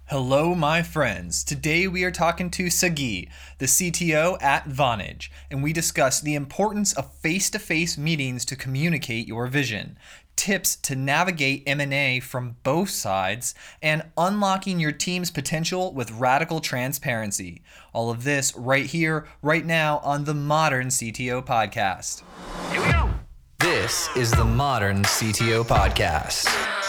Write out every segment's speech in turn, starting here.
Hello, my friends. Today we are talking to Sagi, the CTO at Vonage, and we discuss the importance of face-to-face meetings to communicate your vision, tips to navigate M&A from both sides, and unlocking your team's potential with radical transparency. All of this right here, right now on the Modern CTO Podcast. Here we go. This is the Modern CTO Podcast.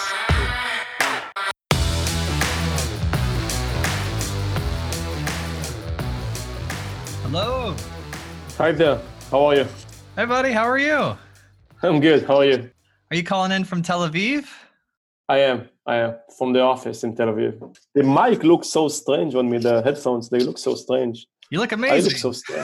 Hello. Hi there. How are you? Hey, buddy. How are you? I'm good. How are you? Are you calling in from Tel Aviv? I am from the office in Tel Aviv. The mic looks so strange on me. The headphones, they look so strange. You look amazing. I look so strange.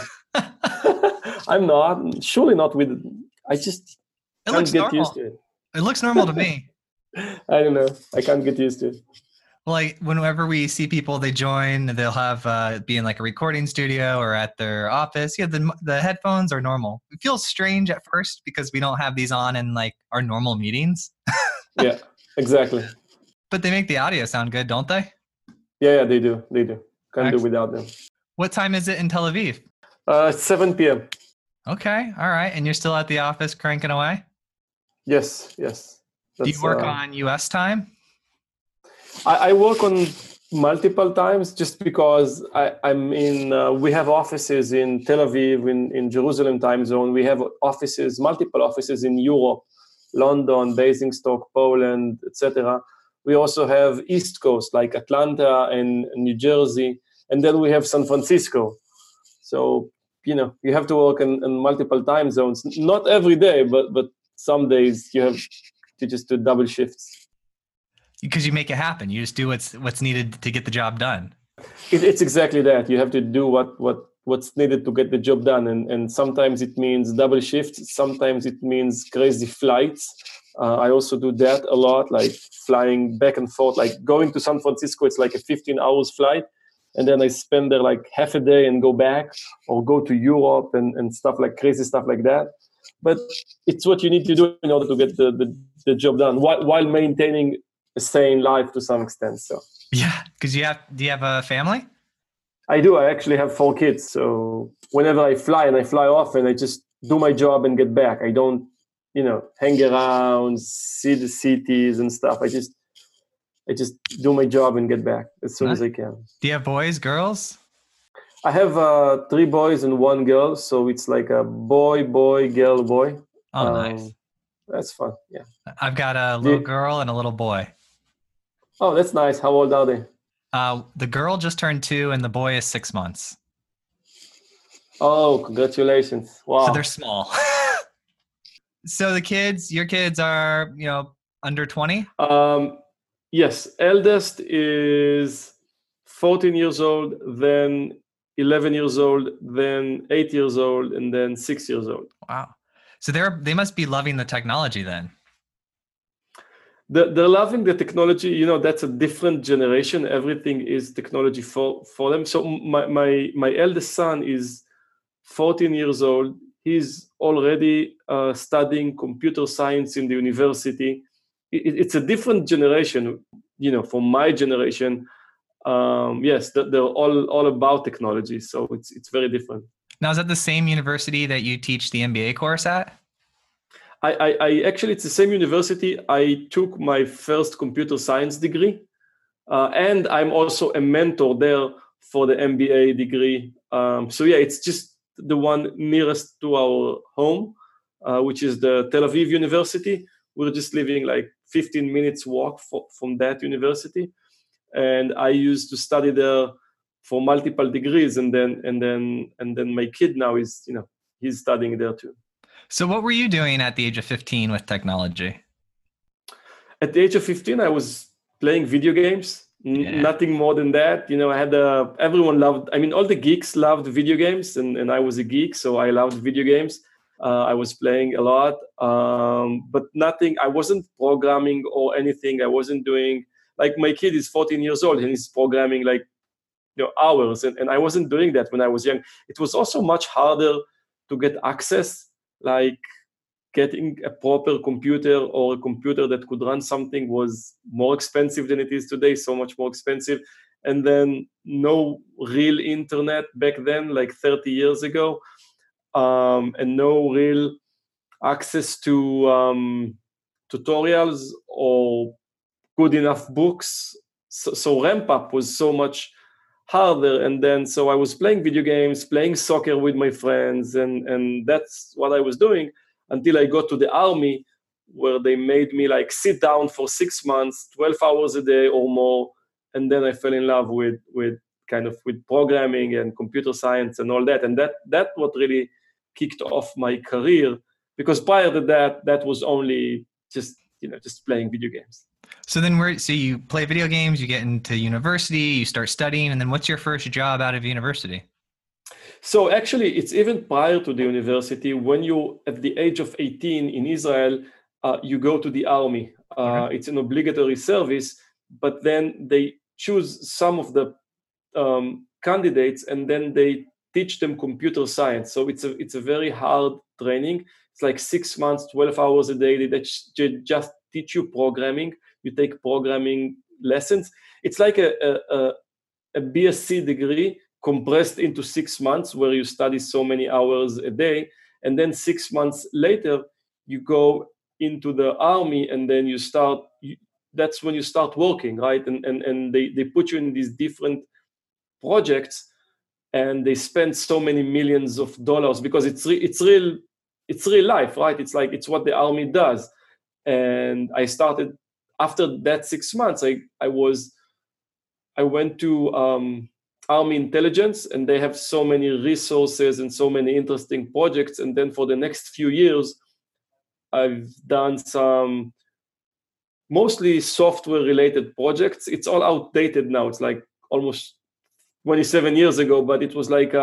I'm not. Surely not with. I just can't get used to it. It looks normal to me. I don't know. I can't get used to it. Like whenever we see people, they join, they'll have be in like a recording studio or at their office. Yeah, the headphones are normal. It feels strange at first because we don't have these on in like our normal meetings. Yeah, exactly. But they make the audio sound good, don't they? Yeah, they do. Can't do without them. What time is it in Tel Aviv? 7 p.m. Okay, all right. And you're still at the office cranking away? Yes. Do you work on US time? I work on multiple times just because I'm in, we have offices in Tel Aviv, in Jerusalem time zone. We have multiple offices in Europe, London, Basingstoke, Poland, etc. We also have East Coast, like Atlanta and New Jersey. And then we have San Francisco. So, you have to work in multiple time zones. Not every day, but some days you have to just do double shifts. Because you make it happen. You just do what's needed to get the job done. It's exactly that. You have to do what's needed to get the job done. And sometimes it means double shifts. Sometimes it means crazy flights. I also do that a lot, like flying back and forth, like going to San Francisco. It's like a 15 hours flight. And then I spend there like half a day and go back, or go to Europe and stuff like crazy stuff like that. But it's what you need to do in order to get the job done while maintaining a sane life to some extent. So yeah, because do you have a family? I do. I actually have 4 kids. So whenever I fly off and I just do my job and get back. I don't, hang around, see the cities and stuff. I just do my job and get back as soon as I can. Do you have boys, girls? I have 3 boys and 1 girl. So it's like a boy, girl, boy. Oh, nice. That's fun. Yeah. I've got a little girl and a little boy. Oh, that's nice. How old are they? The girl just turned 2 and the boy is 6 months. Oh, congratulations. Wow. So they're small. So your kids are, under 20? Yes. Eldest is 14 years old, then 11 years old, then 8 years old, and then 6 years old. Wow. So they must be loving the technology then. They're loving the technology. That's a different generation. Everything is technology for them. So my eldest son is 14 years old. He's already studying computer science in the university. It's a different generation, from my generation. Yes, they're all about technology. So it's very different. Now, is that the same university that you teach the MBA course at? I actually, it's the same university. I took my first computer science degree, and I'm also a mentor there for the MBA degree. So yeah, it's just the one nearest to our home, which is the Tel Aviv University. We're just living like 15 minutes walk from that university, and I used to study there for multiple degrees, and then my kid now is, he's studying there too. So what were you doing at the age of 15 with technology? At the age of 15, I was playing video games. Nothing more than that. I had everyone loved, all the geeks loved video games, and I was a geek, so I loved video games. I was playing a lot, but nothing. I wasn't programming or anything. I wasn't doing, like, my kid is 14 years old and he's programming like, hours. And I wasn't doing that when I was young. It was also much harder to get access. Like, getting a proper computer or a computer that could run something was more expensive than it is today, so much more expensive. And then no real internet back then, like 30 years ago, and no real access to tutorials or good enough books. So ramp up was so much harder. And then so I was playing video games, playing soccer with my friends, and that's what I was doing until I got to the army, where they made me like sit down for 6 months, 12 hours a day or more. And then I fell in love with programming and computer science and all that. And that what really kicked off my career, because prior to that was only just playing video games. So then so you play video games, you get into university, you start studying, and then what's your first job out of university? So actually, it's even prior to the university. When you're at the age of 18 in Israel, you go to the army. It's an obligatory service, but then they choose some of the candidates, and then they teach them computer science. So it's a very hard training. It's like 6 months, 12 hours a day. They just teach you programming. You take programming lessons. It's like a BSc degree compressed into 6 months, where you study so many hours a day. And then 6 months later, you go into the army, and then that's when you start working, right? And they put you in these different projects, and they spend so many millions of dollars, because it's real life, right? It's what the army does. And I started after that 6 months. I went to Army Intelligence, and they have so many resources and so many interesting projects. And then for the next few years, I've done some mostly software-related projects. It's all outdated now. It's like almost 27 years ago, but it was like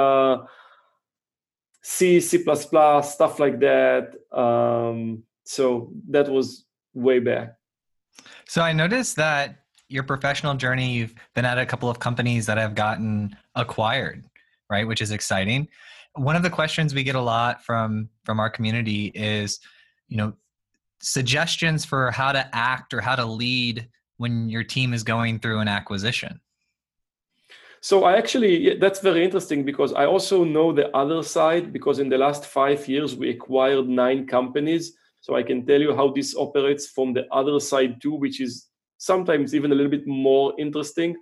C, C++, stuff like that. So that was way back. So I noticed that your professional journey, you've been at a couple of companies that have gotten acquired, right? Which is exciting. One of the questions we get a lot from our community is, suggestions for how to act or how to lead when your team is going through an acquisition. So that's very interesting, because I also know the other side, because in the last 5 years, we acquired 9 companies. So I can tell you how this operates from the other side too, which is sometimes even a little bit more interesting,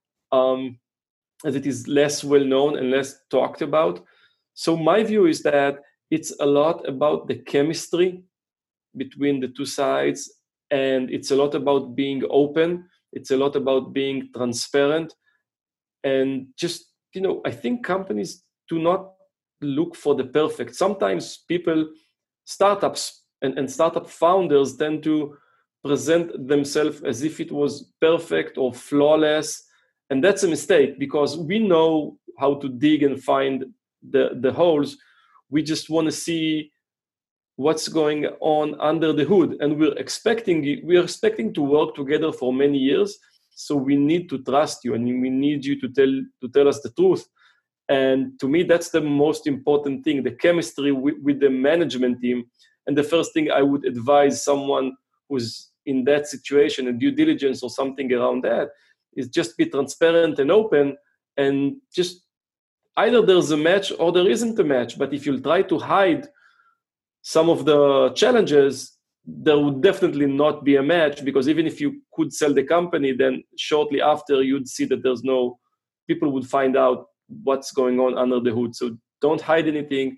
as it is less well known and less talked about. So my view is that it's a lot about the chemistry between the two sides, and it's a lot about being open. It's a lot about being transparent. And just, I think companies do not look for the perfect. Sometimes startups and startup founders tend to present themselves as if it was perfect or flawless. And that's a mistake, because we know how to dig and find the holes. We just want to see what's going on under the hood. And we're expecting to work together for many years. So we need to trust you, and we need you to tell us the truth. And to me, that's the most important thing, the chemistry with the management team. And the first thing I would advise someone who's in that situation, a due diligence or something around that, is just be transparent and open, and just either there's a match or there isn't a match. But if you'll try to hide some of the challenges, there would definitely not be a match, because even if you could sell the company, then shortly after you'd see that people would find out what's going on under the hood. So don't hide anything,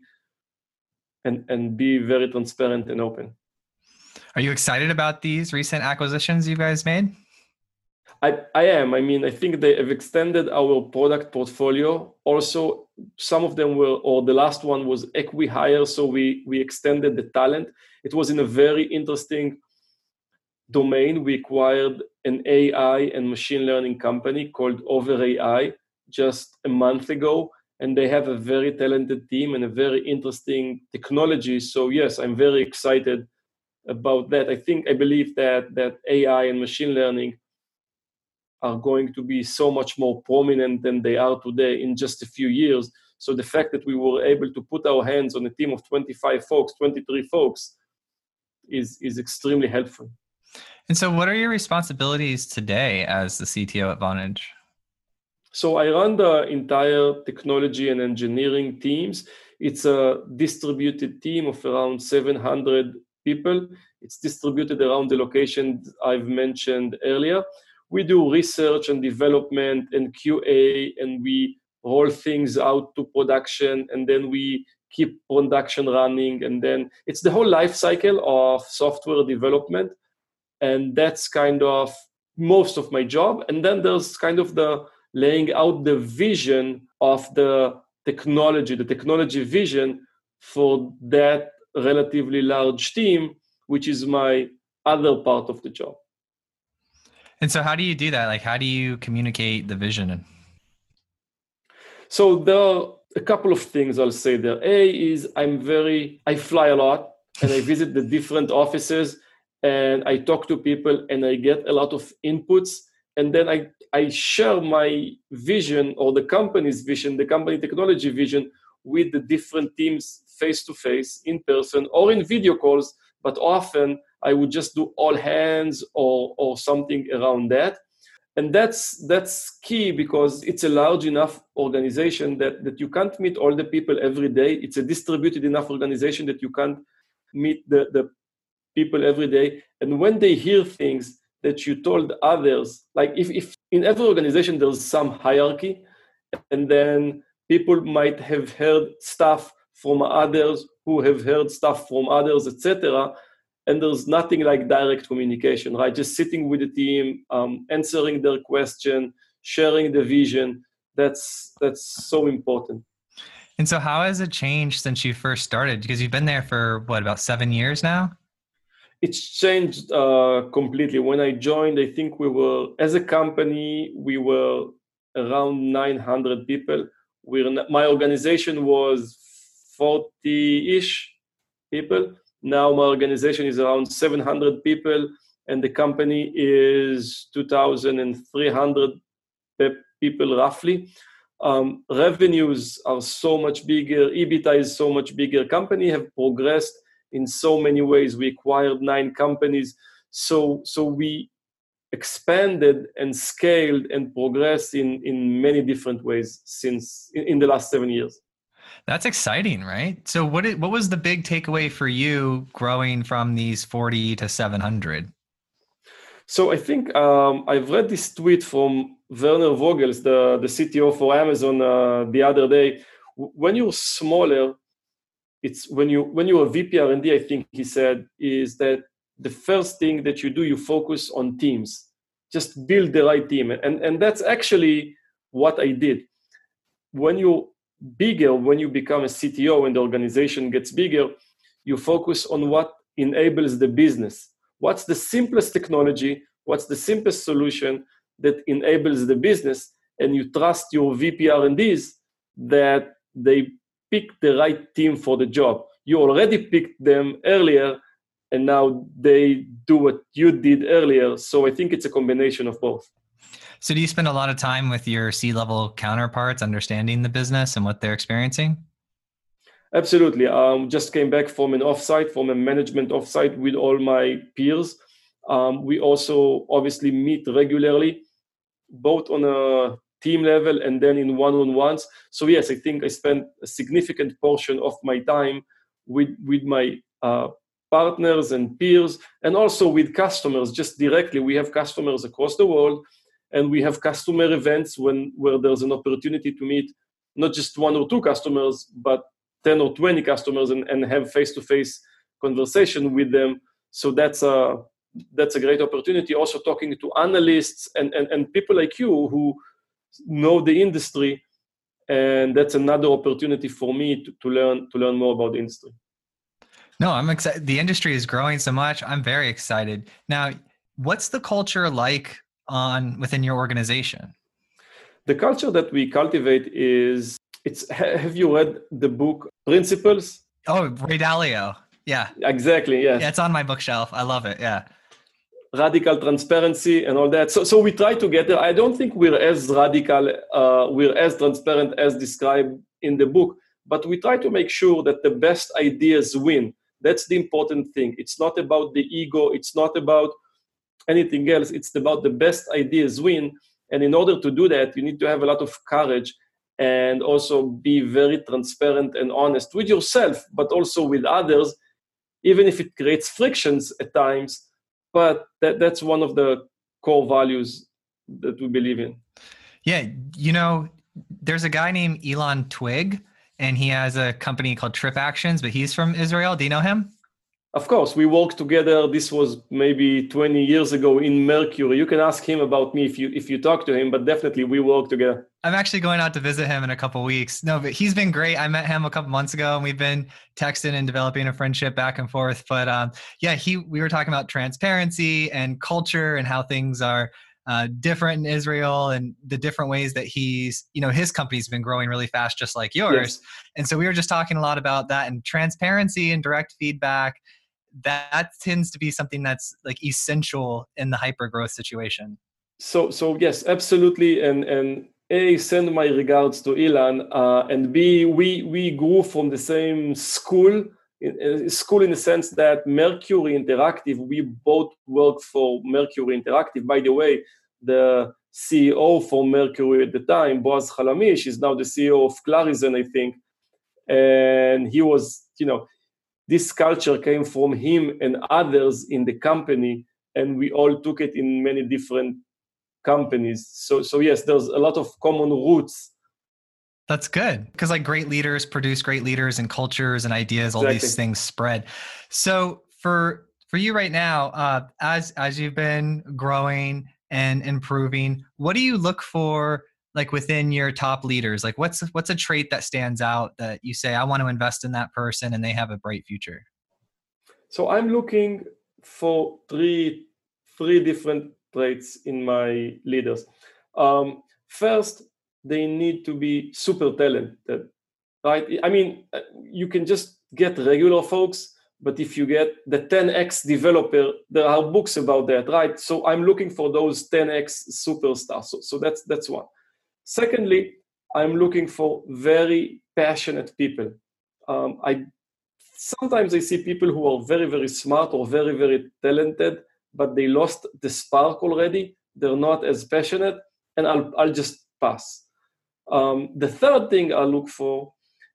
and be very transparent and open. Are you excited about these recent acquisitions you guys made? I am. I think they have extended our product portfolio. Also, some of them the last one was acqui-hire, so we extended the talent. It was in a very interesting domain. We acquired an AI and machine learning company called OverAI just a month ago, and they have a very talented team and a very interesting technology. So yes, I'm very excited about that. I believe that AI and machine learning are going to be so much more prominent than they are today in just a few years. So the fact that we were able to put our hands on a team of 25 folks, 23 folks, is extremely helpful. And so what are your responsibilities today as the CTO at Vonage? So I run the entire technology and engineering teams. It's a distributed team of around 700 people. It's distributed around the location I've mentioned earlier. We do research and development and QA, and we roll things out to production, and then we keep production running. And then it's the whole life cycle of software development. And that's kind of most of my job. And then there's kind of the laying out the vision of the technology vision for that relatively large team, which is my other part of the job. And so how do you do that? Like, how do you communicate the vision? So there are a couple of things I'll say there. A is I fly a lot and I visit the different offices and I talk to people and I get a lot of inputs. And then I share my vision or the company's vision, the company technology vision with the different teams face-to-face, in person, or in video calls. But often I would just do all hands or something around that. And that's key because it's a large enough organization that you can't meet all the people every day. It's a distributed enough organization that you can't meet the people every day. And when they hear things that you told others, like if in every organization there's some hierarchy, and then people might have heard stuff from others who have heard stuff from others, etc. And there's nothing like direct communication, right? Just sitting with the team, answering their question, sharing the vision. That's so important. And so how has it changed since you first started? Because you've been there for about 7 years now? It's changed completely. When I joined, I think as a company, we were around 900 people. My organization was 40-ish people. Now my organization is around 700 people, and the company is 2,300 people roughly. Revenues are so much bigger. EBITDA is so much bigger. Company have progressed in so many ways. We acquired 9 companies. So we expanded and scaled and progressed in many different ways since in the last 7 years. That's exciting, right? So what was the big takeaway for you growing from these 40 to 700? So I think I've read this tweet from Werner Vogels, the CTO for Amazon, the other day. When you're smaller, it's when you're a VP R&D, I think he said, is that the first thing that you do, you focus on teams. Just build the right team. And that's actually what I did. When you're bigger, when you become a CTO and the organization gets bigger, you focus on what enables the business. What's the simplest technology? What's the simplest solution that enables the business? And you trust your VP R&Ds that they pick the right team for the job. You already picked them earlier, and now they do what you did earlier. So I think it's a combination of both. So do you spend a lot of time with your C-level counterparts understanding the business and what they're experiencing? Absolutely. Just came back from a management offsite with all my peers. We also obviously meet regularly, both on a team level and then in one-on-ones. So yes, I think I spent a significant portion of my time with my partners and peers, and also with customers just directly. We have customers across the world, and we have customer events where there's an opportunity to meet not just 1 or 2 customers, but 10 or 20 customers and have face-to-face conversation with them. So that's a great opportunity. Also talking to analysts and people like you who know the industry, and that's another opportunity for me to learn more about the industry. No, I'm excited. The industry is growing so much. I'm very excited. Now, what's the culture like within your organization? The culture that we cultivate is, have you read the book Principles? Oh, Ray Dalio. Yeah. Exactly, yes. Yeah, it's on my bookshelf. I love it, yeah. Radical transparency and all that. So we try to get there. I don't think we're as radical, we're as transparent as described in the book, but we try to make sure that the best ideas win. That's the important thing. It's not about the ego. It's not about anything else. It's about the best ideas win. And in order to do that, you need to have a lot of courage and also be very transparent and honest with yourself, but also with others, even if it creates frictions at times. But that's one of the core values that we believe in. Yeah, there's a guy named Elon Twig, and he has a company called Trip Actions, but he's from Israel. Do you know him? Of course, we worked together. This was maybe 20 years ago in Mercury. You can ask him about me if you talk to him, but definitely we work together. I'm actually going out to visit him in a couple of weeks. No, but he's been great. I met him a couple months ago, and we've been texting and developing a friendship back and forth. But we were talking about transparency and culture and how things are different in Israel and the different ways that his company's been growing really fast, just like yours. Yes. And so we were just talking a lot about that, and transparency and direct feedback. That tends to be something that's like essential in the hyper growth situation. So yes, absolutely. And A, send my regards to Elon, and B, we grew from the same school in the sense that Mercury Interactive, we both worked for Mercury Interactive. By the way, the CEO for Mercury at the time, Boaz Halamish, is now the CEO of Clarizen, I think. And he was, this culture came from him and others in the company, and we all took it in many different companies. So yes, there's a lot of common roots. That's good, because like great leaders produce great leaders, and cultures and ideas, all these things spread. So for you right now, as you've been growing and improving, what do you look for like within your top leaders? Like what's a trait that stands out that you say, I want to invest in that person and they have a bright future? So I'm looking for three different traits in my leaders. First, they need to be super talented, right? I mean, you can just get regular folks, but if you get the 10x developer, there are books about that, right? So I'm looking for those 10x superstars. So that's one. Secondly, I'm looking for very passionate people. Sometimes I see people who are very, very smart or very, very talented, but they lost the spark already. They're not as passionate, and I'll just pass. The third thing I look for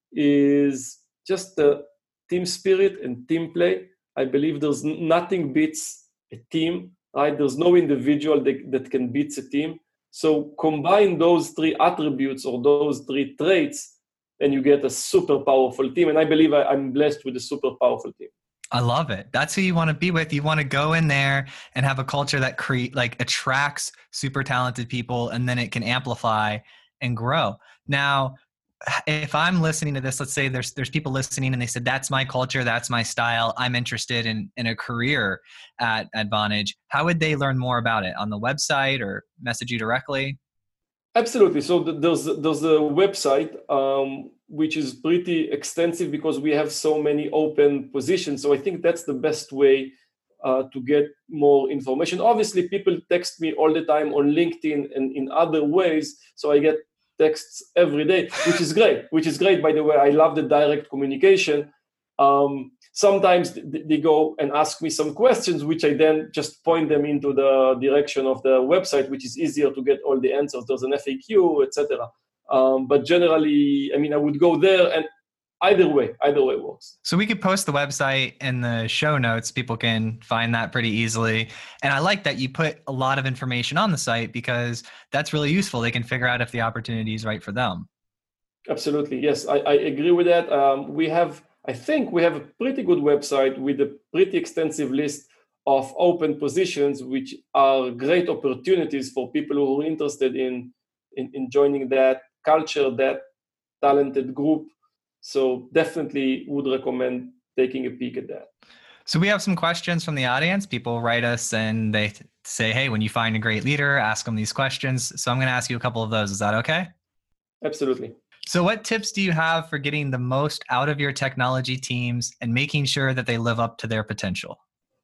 is just the team spirit and team play. I believe there's nothing beats a team, right? There's no individual that can beat a team. So combine those three attributes or those three traits, and you get a super powerful team. And I believe I'm blessed with a super powerful team. I love it. That's who you want to be with. You want to go in there and have a culture that attracts super talented people, and then it can amplify and grow. Now, if I'm listening to this, let's say there's people listening and they said, that's my culture, that's my style, I'm interested in a career at Vonage. How would they learn more about it? On the website or message you directly? Absolutely. So there's a website, which is pretty extensive because we have so many open positions. So I think that's the best way to get more information. Obviously, people text me all the time on LinkedIn and in other ways. So I get texts every day, which is great. By the way, I love the direct communication. Sometimes they go and ask me some questions, which I then just point them into the direction of the website, which is easier to get all the answers. There's an FAQ, etc. But generally, I mean, I would go there, and either way works. So we could post the website in the show notes. People can find that pretty easily. And I like that you put a lot of information on the site because that's really useful. They can figure out if the opportunity is right for them. Absolutely. Yes, I agree with that. I think we have a pretty good website with a pretty extensive list of open positions, which are great opportunities for people who are interested in joining that culture, that talented group. So definitely would recommend taking a peek at that. So we have some questions from the audience. People write us and they say, hey, when you find a great leader, ask them these questions. So I'm going to ask you a couple of those. Is that okay? Absolutely. So what tips do you have for getting the most out of your technology teams and making sure that they live up to their potential?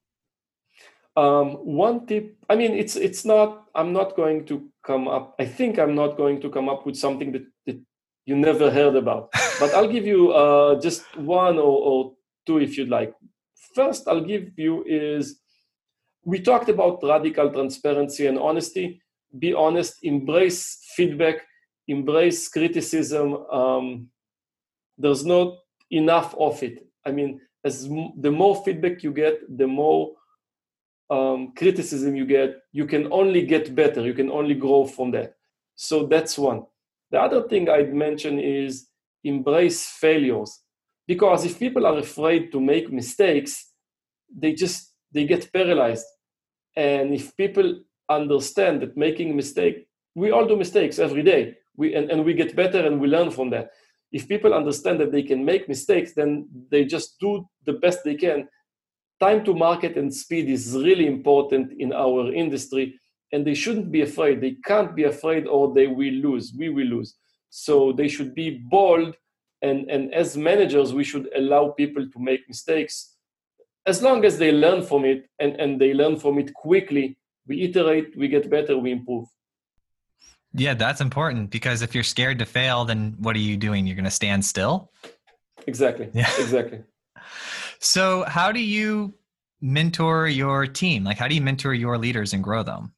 One tip, I mean, it's not, I'm not going to come up, I think I'm not going to come up with something that you never heard about. But I'll give you just one or two if you'd like. First, I'll give you is, we talked about radical transparency and honesty. Be honest, embrace feedback, embrace criticism. There's not enough of it. I mean, the more feedback you get, the more criticism you get, you can only get better. You can only grow from that. So that's one. The other thing I'd mention is embrace failures. Because if people are afraid to make mistakes, they get paralyzed. And if people understand that making a mistake, we all do mistakes every day. And we get better and we learn from that. If people understand that they can make mistakes, then they just do the best they can. Time to market and speed is really important in our industry, and they shouldn't be afraid. They can't be afraid or they will lose. We will lose. So they should be bold, and as managers, we should allow people to make mistakes. As long as they learn from it and they learn from it quickly, we iterate, we get better, we improve. Yeah, that's important, because if you're scared to fail, then what are you doing? You're going to stand still? Exactly. Yeah. Exactly. So how do you mentor your team? Like, how do you mentor your leaders and grow them?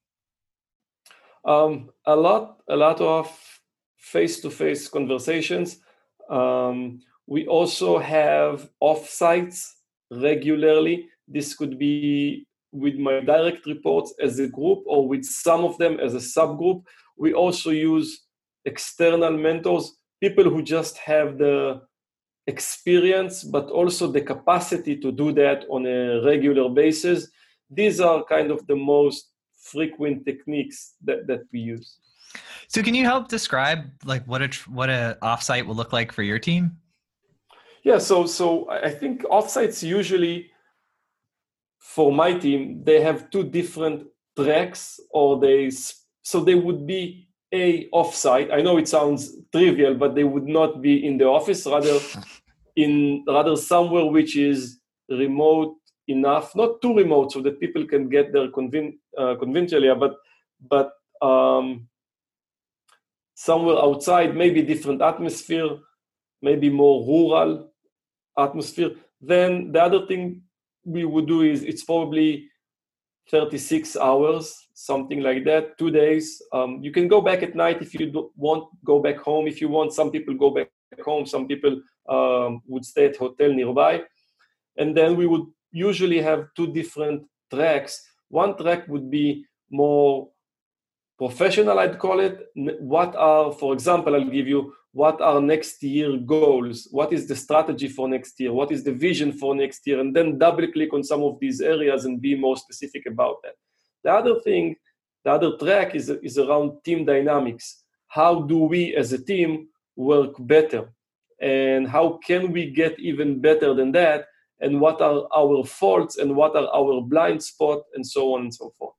A lot of face-to-face conversations. We also have offsites regularly. This could be with my direct reports as a group or with some of them as a subgroup. We also use external mentors, people who just have the experience, but also the capacity to do that on a regular basis. These are kind of the most frequent techniques that we use. So can you help describe like what a offsite will look like for your team? Yeah, so I think offsites usually, for my team, they have two different tracks, or they would be a offsite. I know it sounds trivial, but they would not be in the office, rather somewhere which is remote enough, not too remote so that people can get there conventionally, but somewhere outside, maybe different atmosphere, maybe more rural atmosphere. Then the other thing we would do is, it's probably 36 hours, something like that, 2 days. You can go back at night if you want, go back home if you want. Some people go back home, some people would stay at hotel nearby. And then we would usually have two different tracks. One track would be more professional, I'd call it. For example, I'll give you, what are next year goals? What is the strategy for next year? What is the vision for next year? And then double click on some of these areas and be more specific about that. The other track is around team dynamics. How do we as a team work better? And how can we get even better than that? And what are our faults and what are our blind spots, and so on and so forth.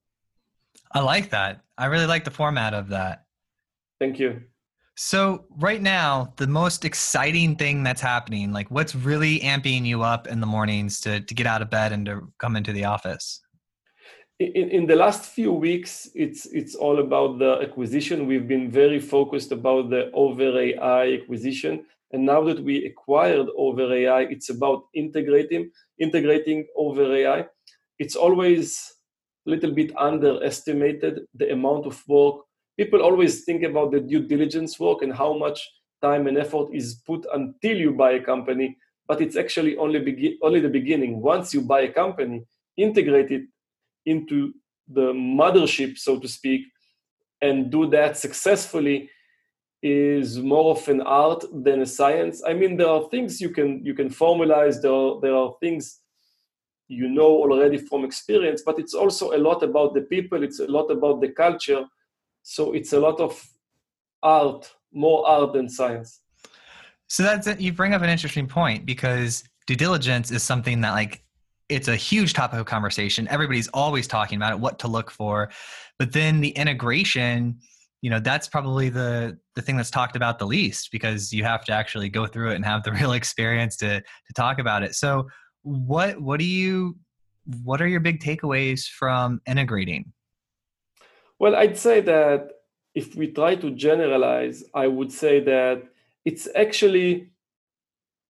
I like that. I really like the format of that. Thank you. So right now, the most exciting thing that's happening, like what's really amping you up in the mornings to get out of bed and to come into the office? In the last few weeks, it's all about the acquisition. We've been very focused about the Over.ai acquisition. And now that we acquired Over.ai, it's about integrating Over.ai. It's always a little bit underestimated, the amount of work. People always think about the due diligence work and how much time and effort is put until you buy a company, but it's actually only the beginning. Once you buy a company, integrate it into the mothership, so to speak, and do that successfully is more of an art than a science. I mean, there are things you can formalize, there are things you know already from experience, but it's also a lot about the people, it's a lot about the culture. So it's a lot of art, more art than science. So you bring up an interesting point, because due diligence is something that it's a huge topic of conversation. Everybody's always talking about it, what to look for. But then the integration, that's probably the thing that's talked about the least, because you have to actually go through it and have the real experience to talk about it. So what are your big takeaways from integrating? Well, I'd say that if we try to generalize, I would say that it's actually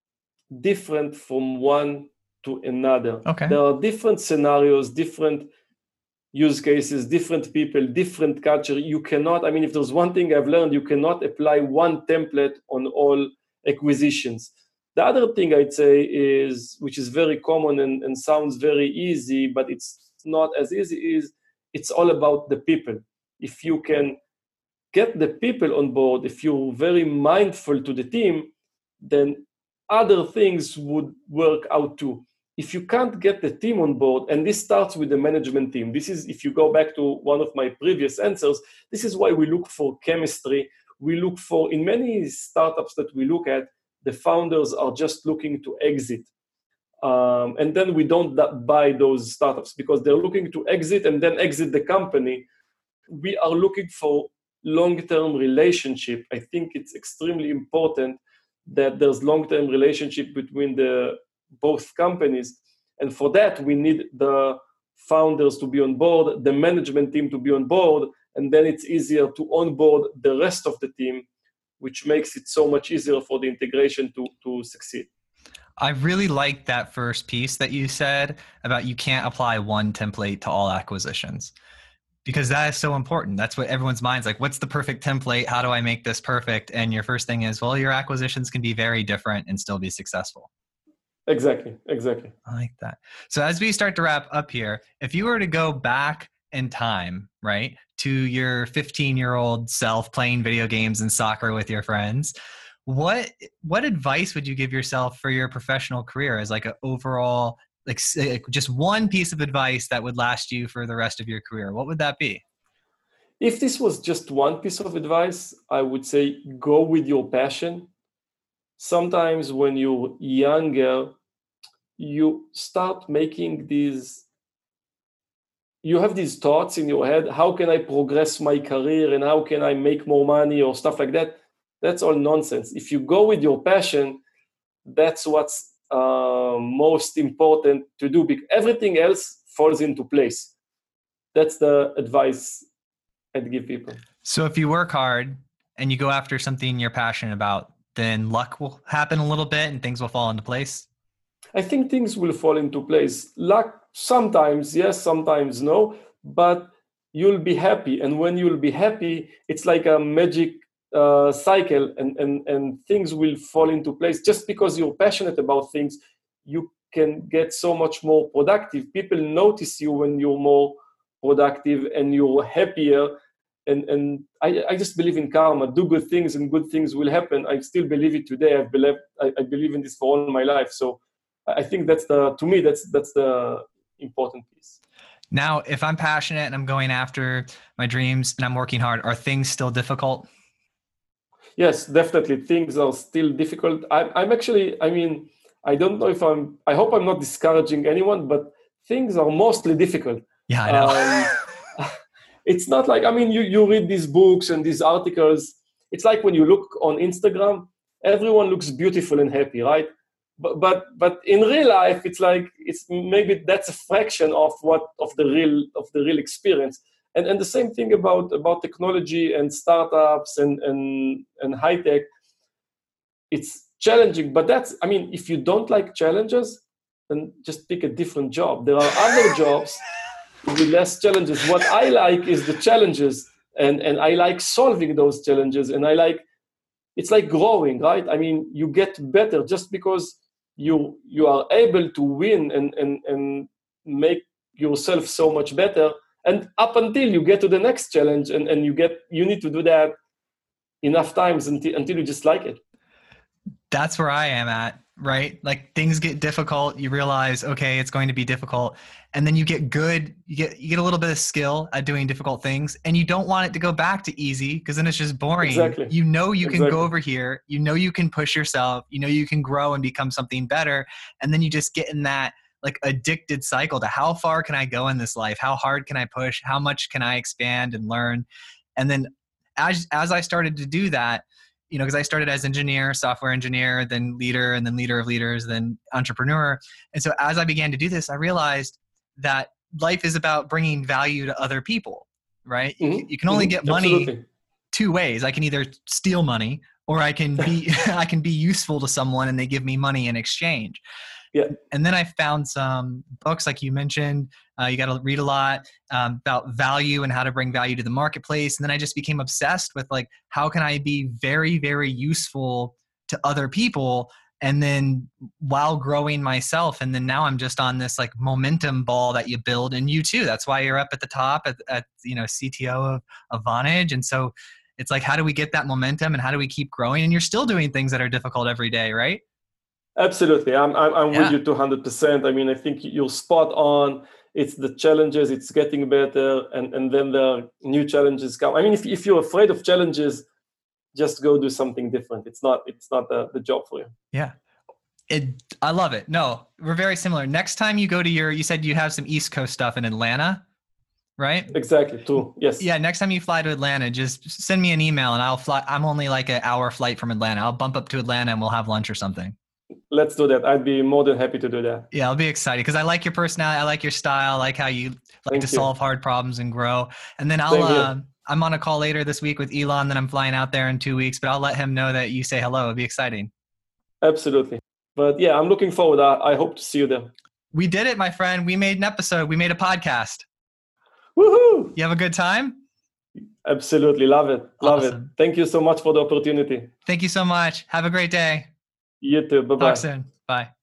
different from one to another. Okay. There are different scenarios, different use cases, different people, different culture. You cannot, I mean, if there's one thing I've learned, you cannot apply one template on all acquisitions. The other thing I'd say is, which is very common and sounds very easy, but it's not as easy, is it's all about the people. If you can get the people on board, if you're very mindful to the team, then other things would work out too. If you can't get the team on board, and this starts with the management team, this is, if you go back to one of my previous answers, this is why we look for chemistry. We look for, in many startups that we look at, the founders are just looking to exit. And then we don't buy those startups because they're looking to exit and then exit the company. We are looking for long-term relationship. I think it's extremely important that there's long-term relationship between both companies. And for that, we need the founders to be on board, the management team to be on board, and then it's easier to onboard the rest of the team, which makes it so much easier for the integration to succeed. I really like that first piece that you said about you can't apply one template to all acquisitions, because that is so important. That's what everyone's mind's like, what's the perfect template? How do I make this perfect? And your first thing is, well, your acquisitions can be very different and still be successful. Exactly. I like that. So as we start to wrap up here, if you were to go back in time, right, to your 15-year-old self playing video games and soccer with your friends, what advice would you give yourself for your professional career as like an overall, like just one piece of advice that would last you for the rest of your career? What would that be? If this was just one piece of advice, I would say go with your passion. Sometimes when you're younger, you start making you have these thoughts in your head, how can I progress my career and how can I make more money or stuff like that? That's all nonsense. If you go with your passion, that's what's most important to do, because everything else falls into place. That's the advice I'd give people. So if you work hard and you go after something you're passionate about, then luck will happen a little bit and things will fall into place? I think things will fall into place. Luck, sometimes yes, sometimes no, but you'll be happy. And when you'll be happy, it's like a magic cycle, and things will fall into place. Just because you're passionate about things, you can get so much more productive. People notice you when you're more productive and you're happier. And I just believe in karma. Do good things and good things will happen. I still believe it today. I believe in this for all my life. So I think that's the important piece. Now, if I'm passionate and I'm going after my dreams and I'm working hard, are things still difficult? Yes, definitely. Things are still difficult. I'm actually, I mean, I don't know if I hope I'm not discouraging anyone, but things are mostly difficult. Yeah, I know. It's not like, I mean, you read these books and these articles. It's like when you look on Instagram, everyone looks beautiful and happy, right? But in real life, it's like, it's maybe that's a fraction of the real experience. And the same thing about technology and startups and high tech. It's challenging, but I mean, if you don't like challenges, then just pick a different job. There are other jobs with less challenges. What I like is the challenges, and I like solving those challenges, and it's like growing, right? I mean, you get better just because you are able to win and make yourself so much better, and up until you get to the next challenge, and you need to do that enough times until you just like it. That's where I am at, right? Like things get difficult, you realize, okay, it's going to be difficult. And then you get good, you get a little bit of skill at doing difficult things, and you don't want it to go back to easy because then it's just boring. Exactly. You know, you can go over here, you know, you can push yourself, you know, you can grow and become something better. And then you just get in that like addicted cycle to how far can I go in this life? How hard can I push? How much can I expand and learn? And then as I started to do that, you know, because I started as engineer, software engineer, then leader, and then leader of leaders, then entrepreneur. And so as I began to do this, I realized that life is about bringing value to other people, right? Mm-hmm. You can only get money two ways. I can either steal money or I can be I can be useful to someone and they give me money in exchange. Yeah. And then I found some books, like you mentioned. You got to read a lot about value and how to bring value to the marketplace. And then I just became obsessed with like, how can I be very, very useful to other people? And then while growing myself. And then now I'm just on this like momentum ball that you build, and you too. That's why you're up at the top at CTO of Vonage. And so it's like, how do we get that momentum and how do we keep growing? And you're still doing things that are difficult every day, right? Absolutely. I'm with you 200%. I mean, I think you're spot on. It's the challenges, it's getting better. And then the new challenges come. I mean, if you're afraid of challenges, just go do something different. It's not the job for you. Yeah. I love it. No, we're very similar. Next time you go to you said you have some East Coast stuff in Atlanta, right? Exactly. Too. Yes. Yeah. Next time you fly to Atlanta, just send me an email and I'll fly. I'm only like an hour flight from Atlanta. I'll bump up to Atlanta and we'll have lunch or something. Let's do that. I'd be more than happy to do that. Yeah, I'll be excited because I like your personality. I like your style. I like how you like to solve hard problems and grow. And then I'm on a call later this week with Elon. Then I'm flying out there in 2 weeks, but I'll let him know that you say hello. It'll be exciting. Absolutely. But yeah, I'm looking forward. I hope to see you there. We did it, my friend. We made an episode. We made a podcast. Woohoo! You have a good time? Absolutely. Love it. Love Awesome. it. Thank you so much for the opportunity. Thank you so much. Have a great day. You too. Bye-bye. Talk soon. Bye.